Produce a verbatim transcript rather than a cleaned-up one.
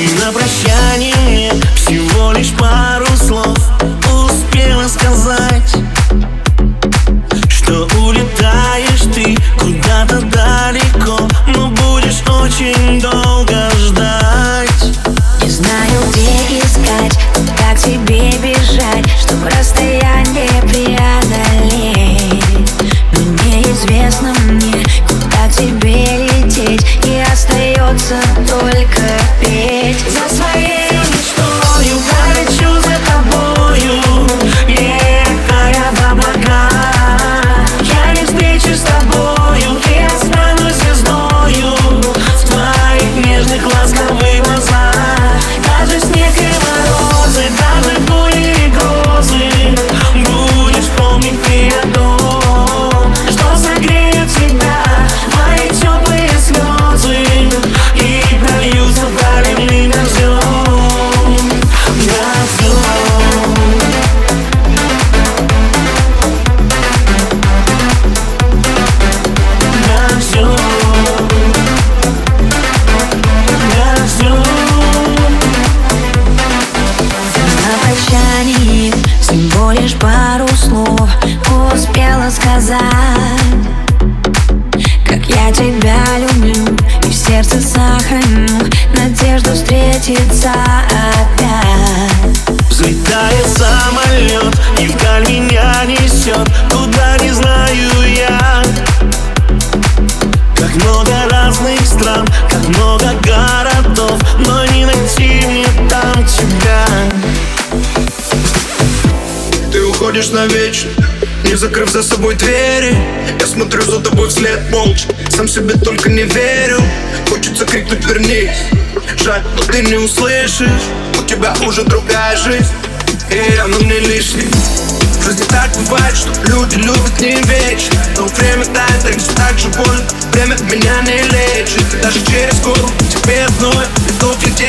на прощание мне всего лишь пару слов успела сказать, что улетаешь ты куда-то далеко, но будешь очень долго ждать. Не знаю, где искать, куда к тебе бежать, чтобы расстояние преодолеть. Но неизвестно мне, куда к тебе лететь, и остается только петь. За своей мечтою полечу за тобою, летая в облака. Я не встречусь с тобою и останусь звездою в твоих нежных ласковых глазах. Даже снег и морозы, даже бури и грозы, будешь помнить ты о том, что согреет тебя мои теплые слезы и прольются проливным дождем. Всего лишь пару слов успела сказать, как я тебя люблю и в сердце сохраню надежду встретиться опять. Взлетает самолет и вдаль меня несет, куда не знаю я. Как много разных стран, как много городов, но не найти мне там тебя. Ты уходишь навечно, не закрыв за собой двери. Я смотрю за тобой вслед молча, сам себе только не верю. Хочется крикнуть вернись, жаль, но ты не услышишь. У тебя уже другая жизнь, и она не лишняя. В жизни так бывает, что люди любят не вечно, но время тает, так все так же больно. Время меня не лечит, и даже через гору тебе вновь иду к